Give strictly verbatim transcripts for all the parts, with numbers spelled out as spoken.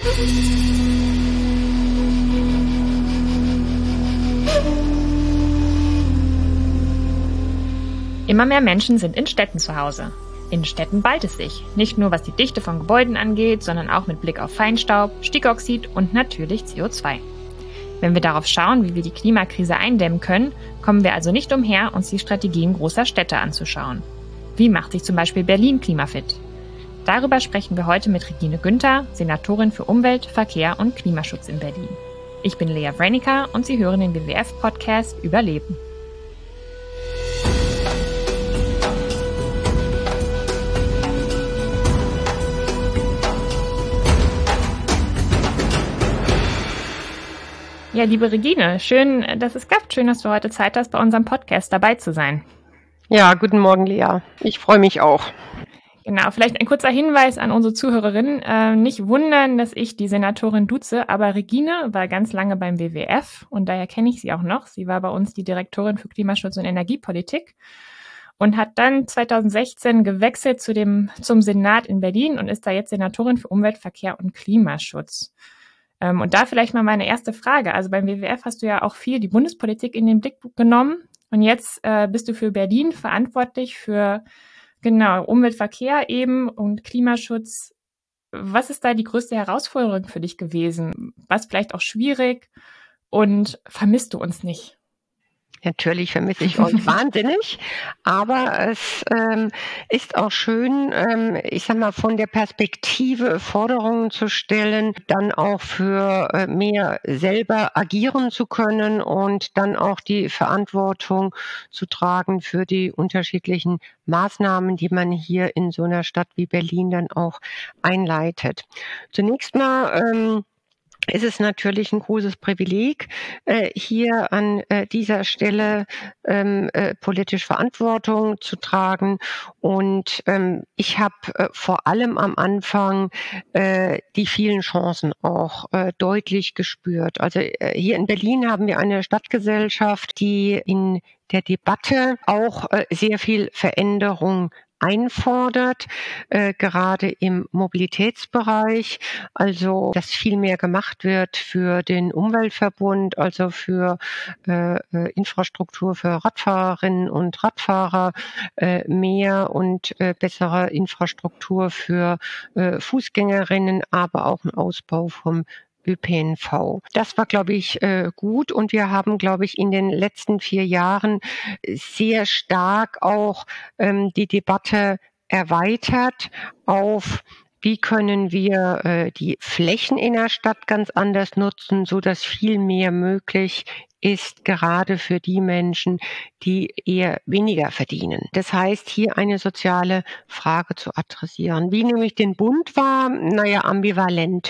Immer mehr Menschen sind in Städten zu Hause. In Städten ballt es sich, nicht nur was die Dichte von Gebäuden angeht, sondern auch mit Blick auf Feinstaub, Stickoxid und natürlich C O zwei. Wenn wir darauf schauen, wie wir die Klimakrise eindämmen können, kommen wir also nicht umher, uns die Strategien großer Städte anzuschauen. Wie macht sich zum Beispiel Berlin klimafit? Darüber sprechen wir heute mit Regine Günther, Senatorin für Umwelt, Verkehr und Klimaschutz in Berlin. Ich bin Lea Wranicker und Sie hören den W W F-Podcast Überleben. Ja, liebe Regine, schön, dass es klappt. Schön, dass du heute Zeit hast, bei unserem Podcast dabei zu sein. Ja, guten Morgen, Lea. Ich freue mich auch. Genau, vielleicht ein kurzer Hinweis an unsere Zuhörerinnen. Äh, nicht wundern, dass ich die Senatorin duze, aber Regine war ganz lange beim W W F und daher kenne ich sie auch noch. Sie war bei uns die Direktorin für Klimaschutz und Energiepolitik und hat dann zweitausendsechzehn gewechselt zu dem, zum Senat in Berlin und ist da jetzt Senatorin für Umwelt, Verkehr und Klimaschutz. Und da vielleicht mal meine erste Frage. Also beim W W F hast du ja auch viel die Bundespolitik in den Blick genommen und jetzt äh, bist du für Berlin verantwortlich für genau Umweltverkehr eben und Klimaschutz. Was ist da die größte Herausforderung für dich gewesen? Was vielleicht auch schwierig und vermisst du uns nicht? Natürlich vermisse ich euch wahnsinnig, aber es ähm, ist auch schön, ähm, ich sag mal, von der Perspektive Forderungen zu stellen, dann auch für äh, mehr selber agieren zu können und dann auch die Verantwortung zu tragen für die unterschiedlichen Maßnahmen, die man hier in so einer Stadt wie Berlin dann auch einleitet. Zunächst mal ähm, ist es natürlich ein großes Privileg, äh, hier an äh, dieser Stelle ähm, äh, politisch Verantwortung zu tragen. Und ähm, ich habe äh, vor allem am Anfang äh, die vielen Chancen auch äh, deutlich gespürt. Also äh, hier in Berlin haben wir eine Stadtgesellschaft, die in der Debatte auch äh, sehr viel Veränderung einfordert, äh, gerade im Mobilitätsbereich, also dass viel mehr gemacht wird für den Umweltverbund, also für äh, Infrastruktur für Radfahrerinnen und Radfahrer, äh, mehr und äh, bessere Infrastruktur für äh, Fußgängerinnen, aber auch ein Ausbau vom Ö P N V. Das war, glaube ich, äh, gut und wir haben, glaube ich, in den letzten vier Jahren sehr stark auch ähm, die Debatte erweitert auf, wie können wir äh, die Flächen in der Stadt ganz anders nutzen, so dass viel mehr möglich ist, gerade für die Menschen, die eher weniger verdienen. Das heißt, hier eine soziale Frage zu adressieren. Wie nehme ich den Bund wahr? Naja, ambivalent.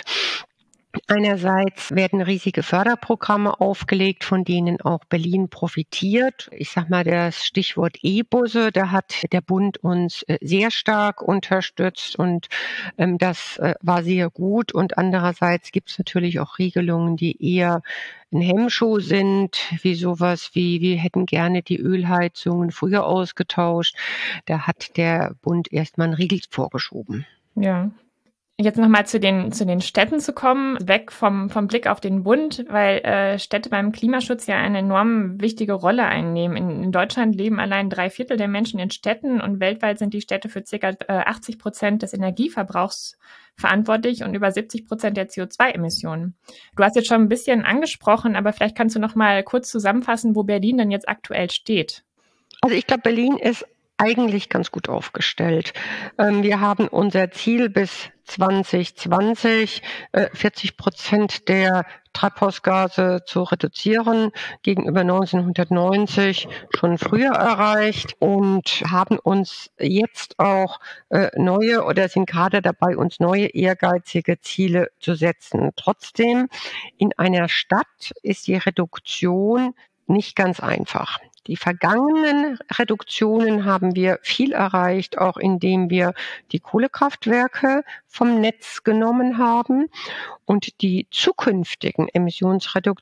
Einerseits werden riesige Förderprogramme aufgelegt, von denen auch Berlin profitiert. Ich sag mal, das Stichwort E-Busse, da hat der Bund uns sehr stark unterstützt und ähm, das äh, war sehr gut. Und andererseits gibt es natürlich auch Regelungen, die eher ein Hemmschuh sind, wie sowas wie, wir hätten gerne die Ölheizungen früher ausgetauscht. Da hat der Bund erstmal einen Riegel vorgeschoben. Ja. Jetzt nochmal zu den, zu den Städten zu kommen, weg vom, vom Blick auf den Bund, weil äh, Städte beim Klimaschutz ja eine enorm wichtige Rolle einnehmen. In, in Deutschland leben allein drei Viertel der Menschen in Städten und weltweit sind die Städte für ca. äh, achtzig Prozent des Energieverbrauchs verantwortlich und über siebzig Prozent der C O zwei Emissionen. Du hast jetzt schon ein bisschen angesprochen, aber vielleicht kannst du noch mal kurz zusammenfassen, wo Berlin denn jetzt aktuell steht. Also ich glaube, Berlin ist eigentlich ganz gut aufgestellt. Ähm, wir haben unser Ziel bis zwanzig zwanzig, äh, vierzig Prozent der Treibhausgase zu reduzieren gegenüber neunzehnhundertneunzig schon früher erreicht und haben uns jetzt auch äh, neue oder sind gerade dabei, uns neue ehrgeizige Ziele zu setzen. Trotzdem, in einer Stadt ist die Reduktion nicht ganz einfach. Die vergangenen Reduktionen haben wir viel erreicht, auch indem wir die Kohlekraftwerke vom Netz genommen haben. Und die zukünftigen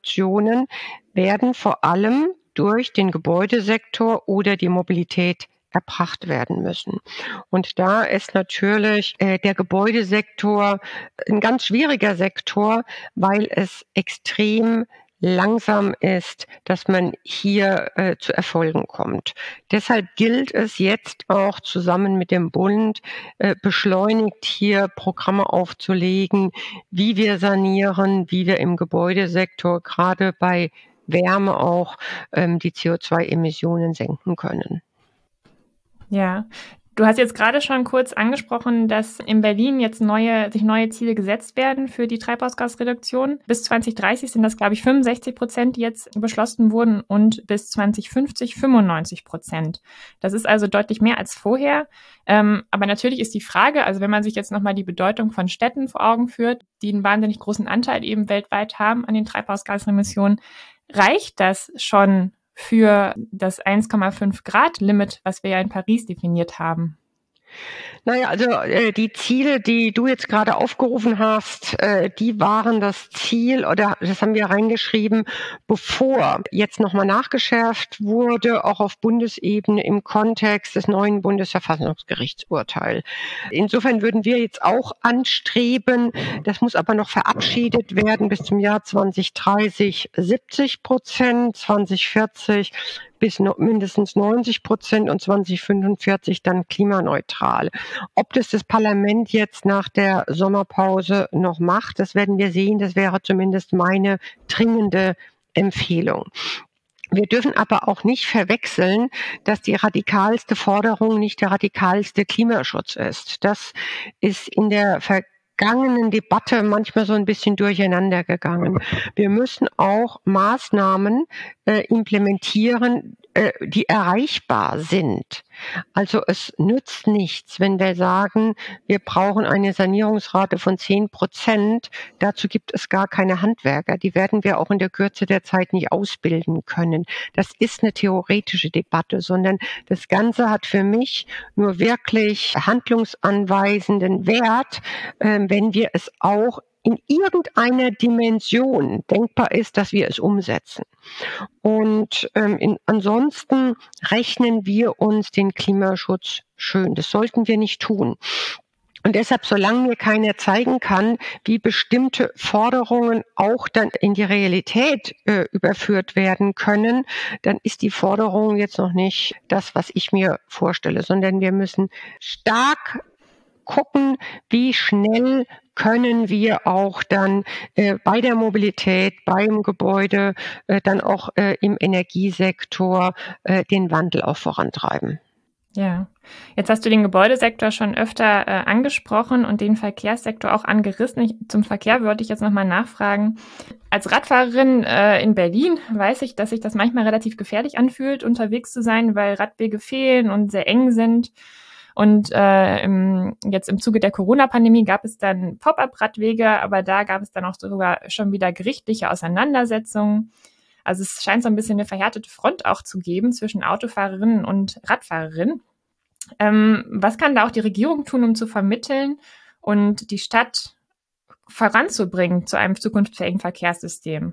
Emissionsreduktionen werden vor allem durch den Gebäudesektor oder die Mobilität erbracht werden müssen. Und da ist natürlich äh, der Gebäudesektor ein ganz schwieriger Sektor, weil es extrem langsam ist, dass man hier äh, zu Erfolgen kommt. Deshalb gilt es jetzt auch zusammen mit dem Bund äh, beschleunigt hier Programme aufzulegen, wie wir sanieren, wie wir im Gebäudesektor gerade bei Wärme auch ähm, die C O zwei Emissionen senken können. Ja. Du hast jetzt gerade schon kurz angesprochen, dass in Berlin jetzt neue, sich neue Ziele gesetzt werden für die Treibhausgasreduktion. Bis zwanzig dreißig sind das, glaube ich, fünfundsechzig Prozent, die jetzt beschlossen wurden, und bis zwanzig fünfzig fünfundneunzig Prozent. Das ist also deutlich mehr als vorher. Ähm, aber natürlich ist die Frage, also wenn man sich jetzt nochmal die Bedeutung von Städten vor Augen führt, die einen wahnsinnig großen Anteil eben weltweit haben an den Treibhausgasemissionen, reicht das schon für das eins Komma fünf Grad Limit, was wir ja in Paris definiert haben? Naja, also äh, die Ziele, die du jetzt gerade aufgerufen hast, äh, die waren das Ziel, oder das haben wir reingeschrieben, bevor jetzt nochmal nachgeschärft wurde, auch auf Bundesebene im Kontext des neuen Bundesverfassungsgerichtsurteils. Insofern würden wir jetzt auch anstreben, das muss aber noch verabschiedet werden, bis zum Jahr zwanzig dreißig siebzig Prozent, zwanzig vierzig bis no, mindestens neunzig Prozent und zwanzig fünfundvierzig dann klimaneutral. Ob das das Parlament jetzt nach der Sommerpause noch macht, das werden wir sehen. Das wäre zumindest meine dringende Empfehlung. Wir dürfen aber auch nicht verwechseln, dass die radikalste Forderung nicht der radikalste Klimaschutz ist. Das ist in der vergangenen Debatte manchmal so ein bisschen durcheinander gegangen. Wir müssen auch Maßnahmen äh, implementieren, äh, die erreichbar sind. Also es nützt nichts, wenn wir sagen, wir brauchen eine Sanierungsrate von zehn Prozent. Dazu gibt es gar keine Handwerker. Die werden wir auch in der Kürze der Zeit nicht ausbilden können. Das ist eine theoretische Debatte, sondern das Ganze hat für mich nur wirklich handlungsanweisenden Wert, äh, wenn wir es auch in irgendeiner Dimension denkbar ist, dass wir es umsetzen. Und ähm, in, ansonsten rechnen wir uns den Klimaschutz schön. Das sollten wir nicht tun. Und deshalb, solange mir keiner zeigen kann, wie bestimmte Forderungen auch dann in die Realität äh, überführt werden können, dann ist die Forderung jetzt noch nicht das, was ich mir vorstelle, sondern wir müssen stark gucken, wie schnell können wir auch dann äh, bei der Mobilität, beim Gebäude, äh, dann auch äh, im Energiesektor äh, den Wandel auch vorantreiben. Ja, jetzt hast du den Gebäudesektor schon öfter äh, angesprochen und den Verkehrssektor auch angerissen. Ich, zum Verkehr würde ich jetzt nochmal nachfragen. Als Radfahrerin äh, in Berlin weiß ich, dass sich das manchmal relativ gefährlich anfühlt, unterwegs zu sein, weil Radwege fehlen und sehr eng sind. Und äh, im, jetzt im Zuge der Corona-Pandemie gab es dann Pop-up-Radwege, aber da gab es dann auch sogar schon wieder gerichtliche Auseinandersetzungen. Also es scheint so ein bisschen eine verhärtete Front auch zu geben zwischen Autofahrerinnen und Radfahrerinnen. Ähm, was kann da auch die Regierung tun, um zu vermitteln und die Stadt voranzubringen zu einem zukunftsfähigen Verkehrssystem?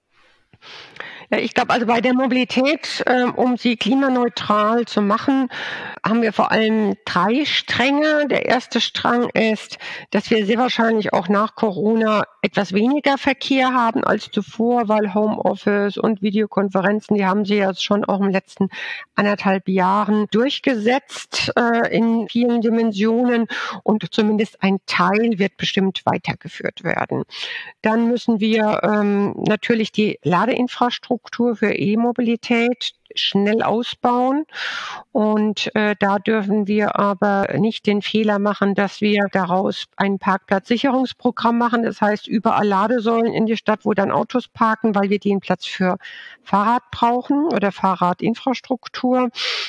Ja, ich glaube, also bei der Mobilität, äh, um sie klimaneutral zu machen, haben wir vor allem drei Stränge. Der erste Strang ist, dass wir sehr wahrscheinlich auch nach Corona etwas weniger Verkehr haben als zuvor, weil Homeoffice und Videokonferenzen, die haben sie ja schon auch in den letzten anderthalb Jahren durchgesetzt äh, in vielen Dimensionen, und zumindest ein Teil wird bestimmt weitergeführt werden. Dann müssen wir ähm, natürlich die Ladeinfrastruktur für E-Mobilität schnell ausbauen, und äh, da dürfen wir aber nicht den Fehler machen, dass wir daraus ein Parkplatzsicherungsprogramm machen. Das heißt, überall Ladesäulen in die Stadt, wo dann Autos parken, weil wir den Platz für Fahrrad brauchen oder Fahrradinfrastruktur.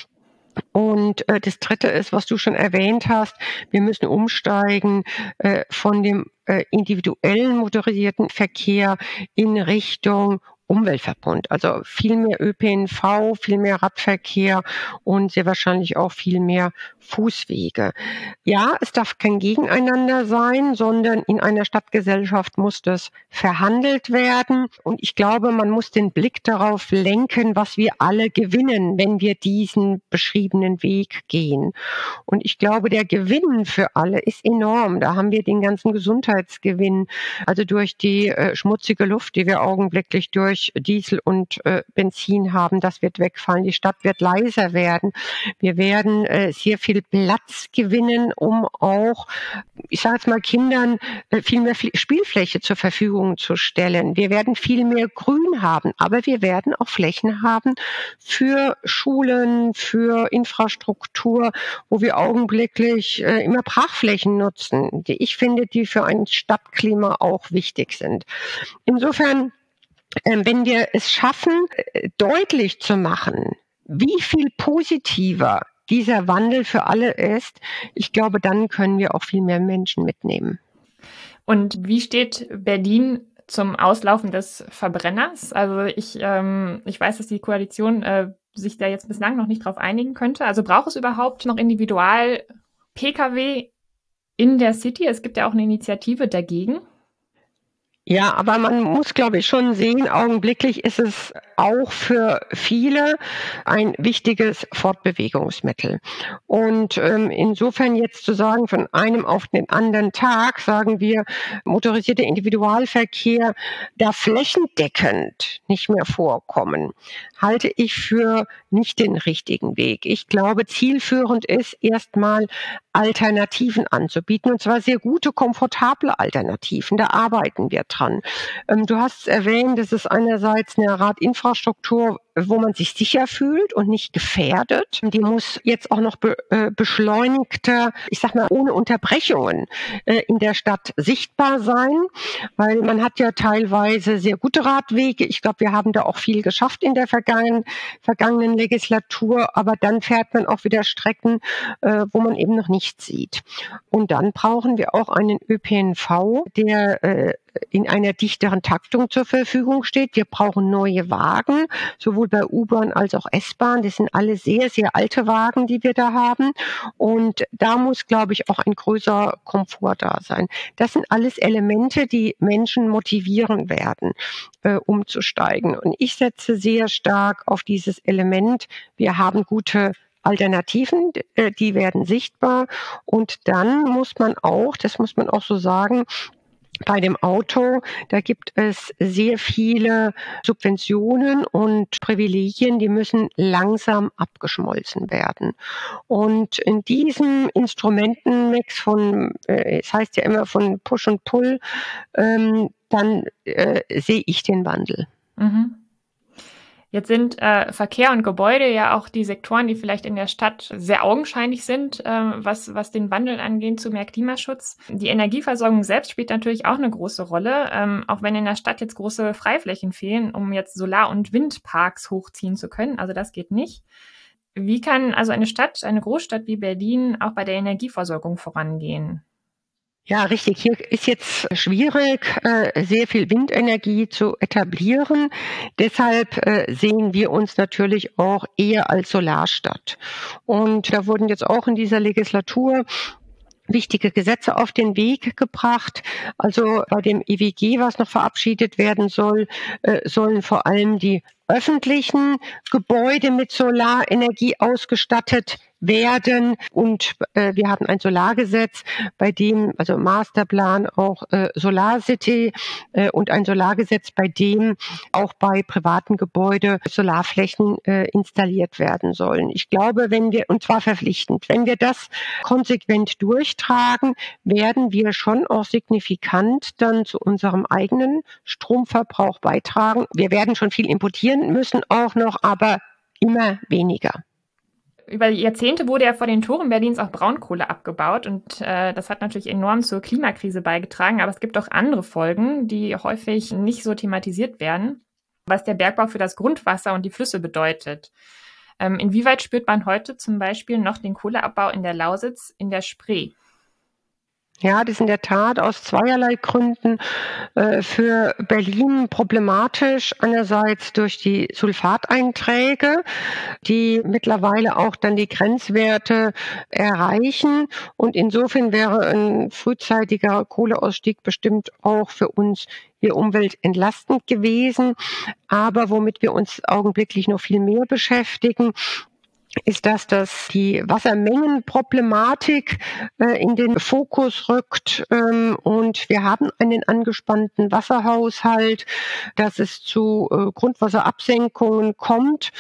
Und äh, das Dritte ist, was du schon erwähnt hast, wir müssen umsteigen äh, von dem äh, individuellen motorisierten Verkehr in Richtung Umweltverbund. Also viel mehr Ö P N V, viel mehr Radverkehr und sehr wahrscheinlich auch viel mehr Fußwege. Ja, es darf kein Gegeneinander sein, sondern in einer Stadtgesellschaft muss das verhandelt werden. Und ich glaube, man muss den Blick darauf lenken, was wir alle gewinnen, wenn wir diesen beschriebenen Weg gehen. Und ich glaube, der Gewinn für alle ist enorm. Da haben wir den ganzen Gesundheitsgewinn, also durch die äh, schmutzige Luft, die wir augenblicklich durch Diesel und äh, Benzin haben, das wird wegfallen. Die Stadt wird leiser werden. Wir werden äh, sehr viel Platz gewinnen, um auch, ich sage jetzt mal, Kindern äh, viel mehr Spielfläche zur Verfügung zu stellen. Wir werden viel mehr Grün haben, aber wir werden auch Flächen haben für Schulen, für Infrastruktur, wo wir augenblicklich äh, immer Brachflächen nutzen, die ich finde, die für ein Stadtklima auch wichtig sind. Insofern, äh, wenn wir es schaffen, äh, deutlich zu machen, wie viel positiver dieser Wandel für alle ist, ich glaube, dann können wir auch viel mehr Menschen mitnehmen. Und wie steht Berlin zum Auslaufen des Verbrenners? Also ich, ähm, ich weiß, dass die Koalition äh, sich da jetzt bislang noch nicht drauf einigen könnte. Also braucht es überhaupt noch Individual-P K W in der City? Es gibt ja auch eine Initiative dagegen. Ja, aber man muss, glaube ich, schon sehen, augenblicklich ist es auch für viele ein wichtiges Fortbewegungsmittel. Und ähm, insofern jetzt zu sagen, von einem auf den anderen Tag, sagen wir, motorisierter Individualverkehr darf flächendeckend nicht mehr vorkommen, halte ich für nicht den richtigen Weg. Ich glaube, zielführend ist, erstmal Alternativen anzubieten, und zwar sehr gute, komfortable Alternativen. Da arbeiten wir dran. Ähm, du hast erwähnt, es ist einerseits eine Radinfrastruktur, wo man sich sicher fühlt und nicht gefährdet. Die muss jetzt auch noch be, äh, beschleunigter, ich sag mal, ohne Unterbrechungen äh, in der Stadt sichtbar sein, weil man hat ja teilweise sehr gute Radwege. Ich glaube, wir haben da auch viel geschafft in der vergangenen, vergangenen Legislatur, aber dann fährt man auch wieder Strecken, äh, wo man eben noch nichts sieht. Und dann brauchen wir auch einen Ö P N V, der äh, in einer dichteren Taktung zur Verfügung steht. Wir brauchen neue Wagen, sowohl bei U-Bahn als auch S-Bahn. Das sind alle sehr, sehr alte Wagen, die wir da haben. Und da muss, glaube ich, auch ein größerer Komfort da sein. Das sind alles Elemente, die Menschen motivieren werden, äh, umzusteigen. Und ich setze sehr stark auf dieses Element. Wir haben gute Alternativen, die werden sichtbar. Und dann muss man auch, das muss man auch so sagen, bei dem Auto, da gibt es sehr viele Subventionen und Privilegien, die müssen langsam abgeschmolzen werden. Und in diesem Instrumentenmix von, äh, es heißt ja immer von Push und Pull, ähm, dann äh, sehe ich den Wandel. Mhm. Jetzt sind äh, Verkehr und Gebäude ja auch die Sektoren, die vielleicht in der Stadt sehr augenscheinlich sind, äh, was, was den Wandel angeht zu mehr Klimaschutz. Die Energieversorgung selbst spielt natürlich auch eine große Rolle, ähm, auch wenn in der Stadt jetzt große Freiflächen fehlen, um jetzt Solar- und Windparks hochziehen zu können. Also das geht nicht. Wie kann also eine Stadt, eine Großstadt wie Berlin auch bei der Energieversorgung vorangehen? Ja, richtig. Hier ist jetzt schwierig, sehr viel Windenergie zu etablieren. Deshalb sehen wir uns natürlich auch eher als Solarstadt. Und da wurden jetzt auch in dieser Legislatur wichtige Gesetze auf den Weg gebracht. Also bei dem E W G, was noch verabschiedet werden soll, sollen vor allem die öffentlichen Gebäude mit Solarenergie ausgestattet werden. Und äh, wir haben ein Solargesetz, bei dem, also Masterplan auch äh, Solarcity äh, und ein Solargesetz, bei dem auch bei privaten Gebäuden Solarflächen äh, installiert werden sollen. Ich glaube, wenn wir, und zwar verpflichtend, wenn wir das konsequent durchtragen, werden wir schon auch signifikant dann zu unserem eigenen Stromverbrauch beitragen. Wir werden schon viel importieren müssen auch noch, aber immer weniger. Über Jahrzehnte wurde ja vor den Toren Berlins auch Braunkohle abgebaut und äh, das hat natürlich enorm zur Klimakrise beigetragen, aber es gibt auch andere Folgen, die häufig nicht so thematisiert werden, was der Bergbau für das Grundwasser und die Flüsse bedeutet. Ähm, inwieweit spürt man heute zum Beispiel noch den Kohleabbau in der Lausitz, in der Spree? Ja, das ist in der Tat aus zweierlei Gründen äh, für Berlin problematisch. Einerseits durch die Sulfateinträge, die mittlerweile auch dann die Grenzwerte erreichen. Und insofern wäre ein frühzeitiger Kohleausstieg bestimmt auch für uns hier umweltentlastend gewesen. Aber womit wir uns augenblicklich noch viel mehr beschäftigen, ist das, dass die Wassermengenproblematik äh, in den Fokus rückt, ähm, und wir haben einen angespannten Wasserhaushalt, dass es zu äh, Grundwasserabsenkungen kommt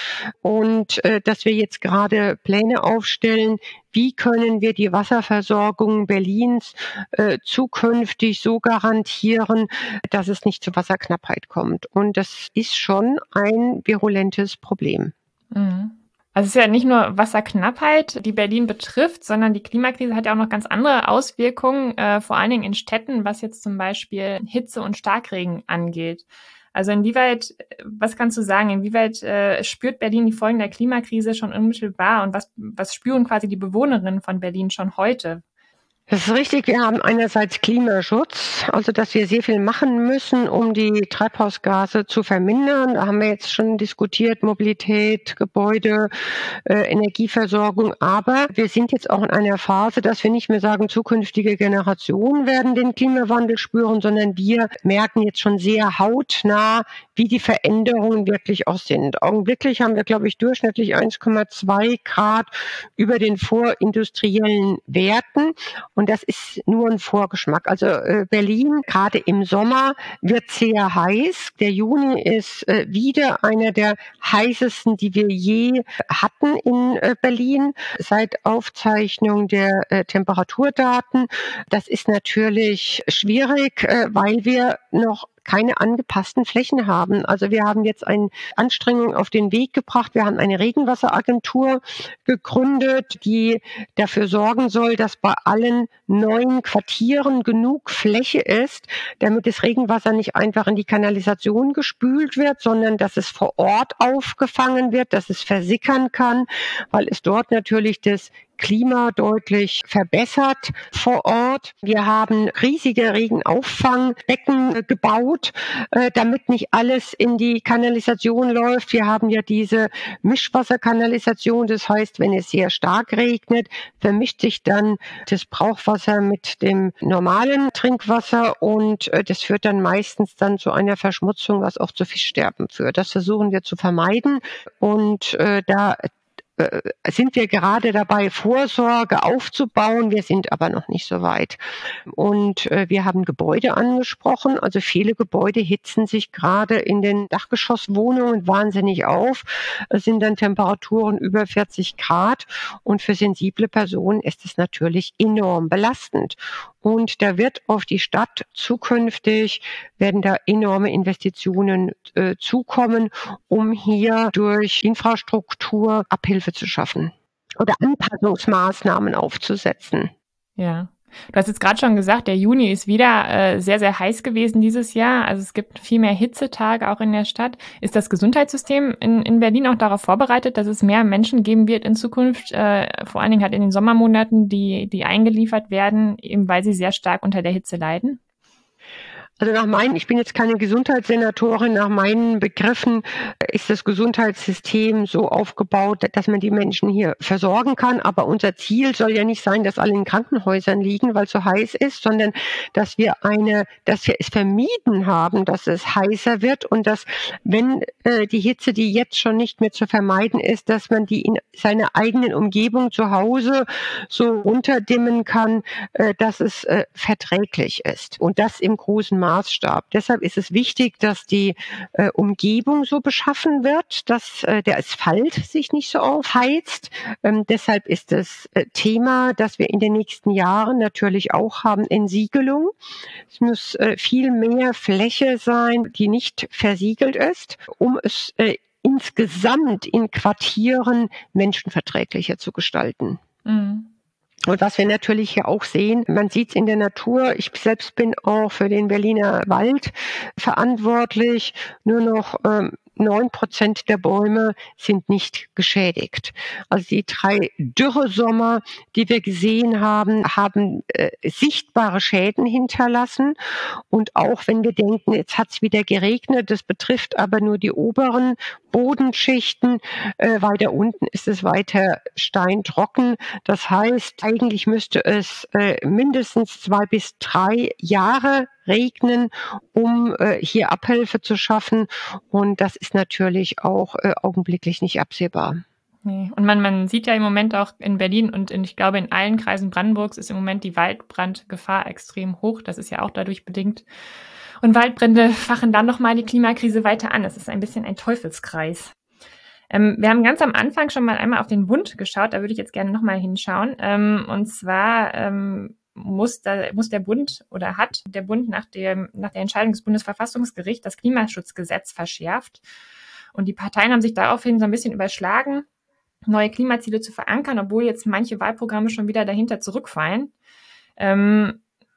und äh, dass wir jetzt gerade Pläne aufstellen, wie können wir die Wasserversorgung Berlins äh, zukünftig so garantieren, dass es nicht zu Wasserknappheit kommt. Und das ist schon ein virulentes Problem. Mhm. Also es ist ja nicht nur Wasserknappheit, die Berlin betrifft, sondern die Klimakrise hat ja auch noch ganz andere Auswirkungen, äh, vor allen Dingen in Städten, was jetzt zum Beispiel Hitze und Starkregen angeht. Also inwieweit, was kannst du sagen, inwieweit äh, spürt Berlin die Folgen der Klimakrise schon unmittelbar und was, was spüren quasi die Bewohnerinnen von Berlin schon heute? Das ist richtig. Wir haben einerseits Klimaschutz, also dass wir sehr viel machen müssen, um die Treibhausgase zu vermindern. Da haben wir jetzt schon diskutiert, Mobilität, Gebäude, äh, Energieversorgung. Aber wir sind jetzt auch in einer Phase, dass wir nicht mehr sagen, zukünftige Generationen werden den Klimawandel spüren, sondern wir merken jetzt schon sehr hautnah, wie die Veränderungen wirklich auch sind. Augenblicklich haben wir, glaube ich, durchschnittlich eins Komma zwei Grad über den vorindustriellen Werten. Und das ist nur ein Vorgeschmack. Also äh, Berlin, gerade im Sommer, wird sehr heiß. Der Juni ist äh, wieder einer der heißesten, die wir je hatten in äh, Berlin seit Aufzeichnung der äh, Temperaturdaten. Das ist natürlich schwierig, äh, weil wir noch keine angepassten Flächen haben. Also wir haben jetzt eine Anstrengung auf den Weg gebracht. Wir haben eine Regenwasseragentur gegründet, die dafür sorgen soll, dass bei allen neuen Quartieren genug Fläche ist, damit das Regenwasser nicht einfach in die Kanalisation gespült wird, sondern dass es vor Ort aufgefangen wird, dass es versickern kann, weil es dort natürlich das Klima deutlich verbessert vor Ort. Wir haben riesige Regenauffangbecken gebaut, äh, damit nicht alles in die Kanalisation läuft. Wir haben ja diese Mischwasserkanalisation, das heißt, wenn es sehr stark regnet, vermischt sich dann das Brauchwasser mit dem normalen Trinkwasser und äh, das führt dann meistens dann zu einer Verschmutzung, was auch zu Fischsterben führt. Das versuchen wir zu vermeiden und äh, da sind wir gerade dabei, Vorsorge aufzubauen. Wir sind aber noch nicht so weit. Und äh, wir haben Gebäude angesprochen. Also viele Gebäude hitzen sich gerade in den Dachgeschosswohnungen wahnsinnig auf. Es sind dann Temperaturen über vierzig Grad. Und für sensible Personen ist es natürlich enorm belastend. Und da wird auf die Stadt zukünftig, werden da enorme Investitionen äh, zukommen, um hier durch Infrastruktur Abhilfe zu schaffen oder Anpassungsmaßnahmen aufzusetzen. Ja. Du hast jetzt gerade schon gesagt, der Juni ist wieder äh, sehr, sehr heiß gewesen dieses Jahr. Also es gibt viel mehr Hitzetage auch in der Stadt. Ist das Gesundheitssystem in, in Berlin auch darauf vorbereitet, dass es mehr Menschen geben wird in Zukunft, äh, vor allen Dingen halt in den Sommermonaten, die, die eingeliefert werden, eben weil sie sehr stark unter der Hitze leiden? Also nach meinen, ich bin jetzt keine Gesundheitssenatorin, nach meinen Begriffen ist das Gesundheitssystem so aufgebaut, dass man die Menschen hier versorgen kann. Aber unser Ziel soll ja nicht sein, dass alle in Krankenhäusern liegen, weil es so heiß ist, sondern dass wir eine, dass wir es vermieden haben, dass es heißer wird und dass, wenn äh, die Hitze, die jetzt schon nicht mehr zu vermeiden ist, dass man die in seiner eigenen Umgebung zu Hause so runterdimmen kann, äh, dass es äh, verträglich ist. Und das im großen Maßstab. Deshalb ist es wichtig, dass die äh, Umgebung so beschaffen wird, dass äh, der Asphalt sich nicht so aufheizt. Ähm, deshalb ist das äh, Thema, das wir in den nächsten Jahren natürlich auch haben, Entsiegelung. Es muss äh, viel mehr Fläche sein, die nicht versiegelt ist, um es äh, insgesamt in Quartieren menschenverträglicher zu gestalten. Mhm. Und was wir natürlich hier auch sehen, man sieht es in der Natur, ich selbst bin auch für den Berliner Wald verantwortlich, nur noch ähm, neun Prozent der Bäume sind nicht geschädigt. Also die drei Dürresommer, die wir gesehen haben, haben äh, sichtbare Schäden hinterlassen. Und auch wenn wir denken, jetzt hat es wieder geregnet, das betrifft aber nur die oberen Bodenschichten, äh, weiter unten ist es weiter steintrocken. Das heißt, eigentlich müsste es äh, mindestens zwei bis drei Jahre regnen, um äh, hier Abhilfe zu schaffen. Und das ist natürlich auch äh, augenblicklich nicht absehbar. Nee. Und man, man sieht ja im Moment auch in Berlin und in, ich glaube in allen Kreisen Brandenburgs ist im Moment die Waldbrandgefahr extrem hoch. Das ist ja auch dadurch bedingt. Und Waldbrände fachen dann nochmal die Klimakrise weiter an. Das ist ein bisschen ein Teufelskreis. Ähm, wir haben ganz am Anfang schon mal einmal auf den Bund geschaut. Da würde ich jetzt gerne nochmal hinschauen. Ähm, und zwar ähm, muss, da, muss der Bund oder hat der Bund nach, dem, nach der Entscheidung des Bundesverfassungsgerichts das Klimaschutzgesetz verschärft. Und die Parteien haben sich daraufhin so ein bisschen überschlagen, neue Klimaziele zu verankern, obwohl jetzt manche Wahlprogramme schon wieder dahinter zurückfallen. Ähm,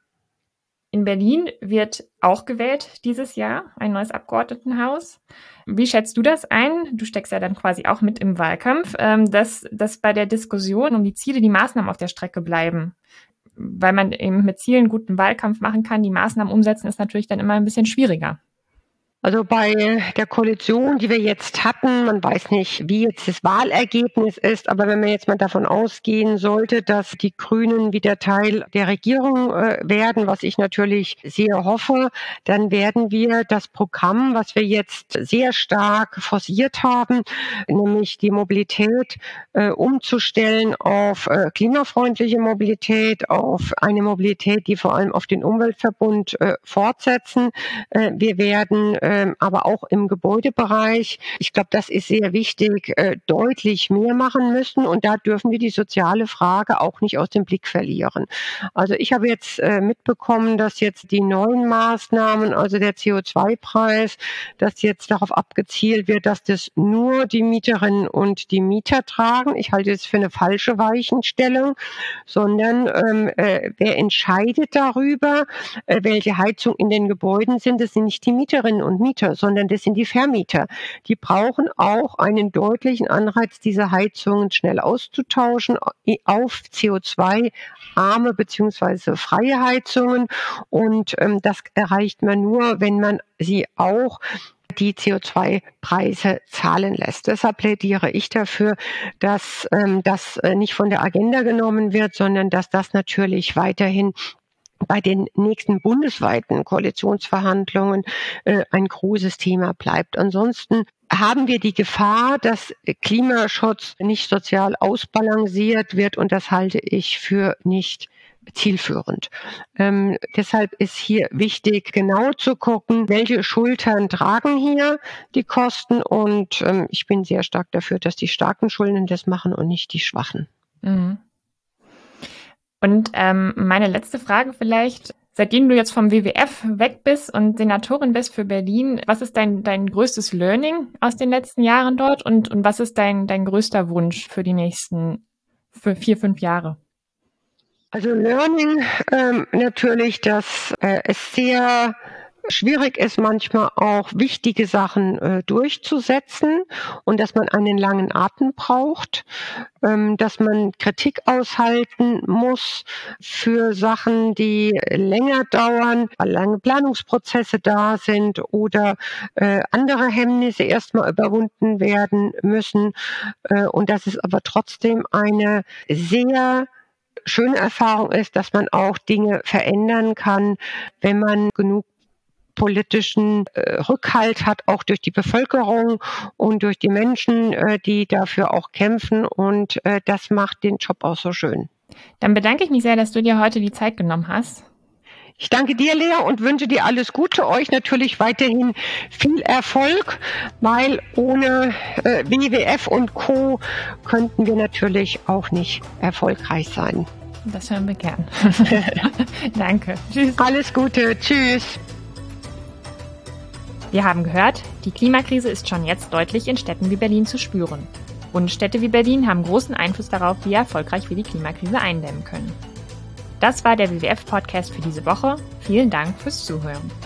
in Berlin wird auch gewählt dieses Jahr, ein neues Abgeordnetenhaus. Wie schätzt du das ein? Du steckst ja dann quasi auch mit im Wahlkampf, ähm, dass, dass bei der Diskussion um die Ziele die Maßnahmen auf der Strecke bleiben. Weil man eben mit Zielen guten Wahlkampf machen kann, die Maßnahmen umsetzen, ist natürlich dann immer ein bisschen schwieriger. Also bei der Koalition, die wir jetzt hatten, man weiß nicht, wie jetzt das Wahlergebnis ist, aber wenn man jetzt mal davon ausgehen sollte, dass die Grünen wieder Teil der Regierung äh, werden, was ich natürlich sehr hoffe, dann werden wir das Programm, was wir jetzt sehr stark forciert haben, nämlich die Mobilität äh, umzustellen auf äh, klimafreundliche Mobilität, auf eine Mobilität, die vor allem auf den Umweltverbund äh, fortsetzen. Äh, wir werden äh, aber auch im Gebäudebereich, ich glaube, das ist sehr wichtig, äh, deutlich mehr machen müssen und da dürfen wir die soziale Frage auch nicht aus dem Blick verlieren. Also ich habe jetzt äh, mitbekommen, dass jetzt die neuen Maßnahmen, also der C O zwei Preis, dass jetzt darauf abgezielt wird, dass das nur die Mieterinnen und die Mieter tragen. Ich halte es für eine falsche Weichenstellung, sondern ähm, äh, wer entscheidet darüber, äh, welche Heizung in den Gebäuden sind, das sind nicht die Mieterinnen und Mieter, sondern das sind die Vermieter. Die brauchen auch einen deutlichen Anreiz, diese Heizungen schnell auszutauschen auf C O zwei arme bzw. freie Heizungen. Und ähm, das erreicht man nur, wenn man sie auch die C O zwei Preise zahlen lässt. Deshalb plädiere ich dafür, dass ähm, das äh, nicht von der Agenda genommen wird, sondern dass das natürlich weiterhin bei den nächsten bundesweiten Koalitionsverhandlungen äh, ein großes Thema bleibt. Ansonsten haben wir die Gefahr, dass Klimaschutz nicht sozial ausbalanciert wird und das halte ich für nicht zielführend. Ähm, deshalb ist hier wichtig, genau zu gucken, welche Schultern tragen hier die Kosten und ähm, ich bin sehr stark dafür, dass die starken Schulden das machen und nicht die schwachen. Mhm. Und ähm, meine letzte Frage vielleicht, seitdem du jetzt vom W W F weg bist und Senatorin bist für Berlin, was ist dein, dein größtes Learning aus den letzten Jahren dort und, und was ist dein, dein größter Wunsch für die nächsten für vier, fünf Jahre? Also Learning ähm, natürlich, dass äh, es sehr schwierig ist, manchmal auch wichtige Sachen äh, durchzusetzen und dass man einen langen Atem braucht, ähm, dass man Kritik aushalten muss für Sachen, die länger dauern, weil lange Planungsprozesse da sind oder äh, andere Hemmnisse erstmal überwunden werden müssen äh, und dass es aber trotzdem eine sehr schöne Erfahrung ist, dass man auch Dinge verändern kann, wenn man genug politischen äh, Rückhalt hat, auch durch die Bevölkerung und durch die Menschen, äh, die dafür auch kämpfen. Und äh, das macht den Job auch so schön. Dann bedanke ich mich sehr, dass du dir heute die Zeit genommen hast. Ich danke dir, Lea, und wünsche dir alles Gute. Euch natürlich weiterhin viel Erfolg, weil ohne äh, W W F und Co. könnten wir natürlich auch nicht erfolgreich sein. Das hören wir gern. Danke. Tschüss. Alles Gute. Tschüss. Wir haben gehört, die Klimakrise ist schon jetzt deutlich in Städten wie Berlin zu spüren. Und Städte wie Berlin haben großen Einfluss darauf, wie erfolgreich wir die Klimakrise eindämmen können. Das war der W W F-Podcast für diese Woche. Vielen Dank fürs Zuhören.